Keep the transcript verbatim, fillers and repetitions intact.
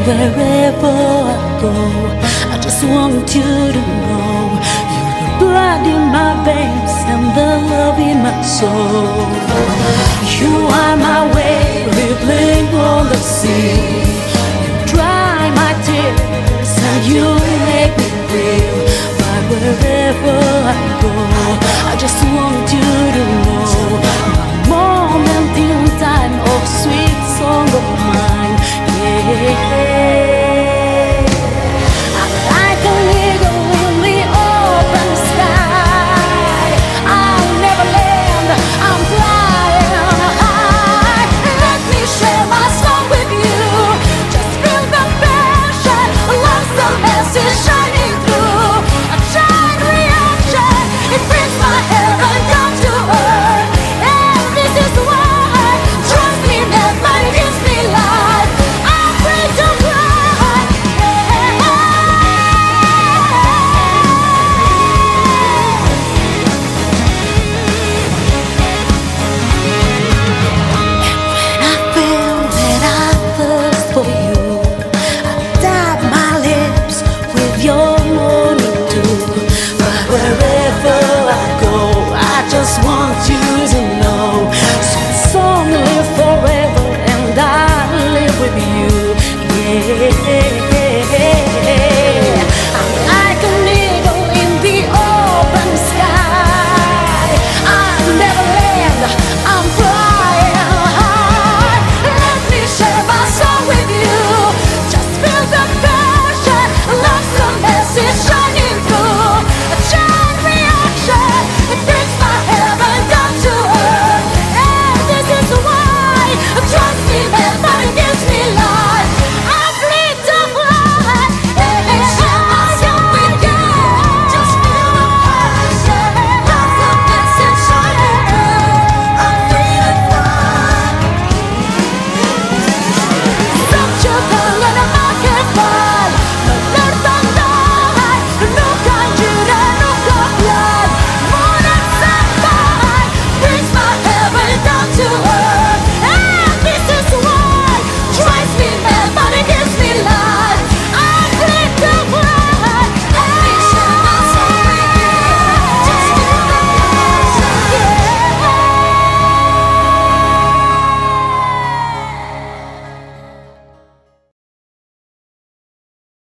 wherever I go, I just want you to know you're the blood in my veins and the love in my soul. You are my wave rippling on the sea. You dry my tears and you make me feel. But wherever I go, I just want you to know my moment in time of sweet song of mine. Yeah. I'm like an eagle in the open sky. I'll never land, I'm flying high. Let me share my song with you. Just feel the passion, love's the message shining through. A giant reaction, it brings my heaven down to earth. And this is why, trust me, never gives me life. I'm free to fly. Yeah. When I feel that I thirst for you, I dab my lips with your morning dew. But wherever I go, I just want you to know. Sweet song live forever, and I live with you. Yeah.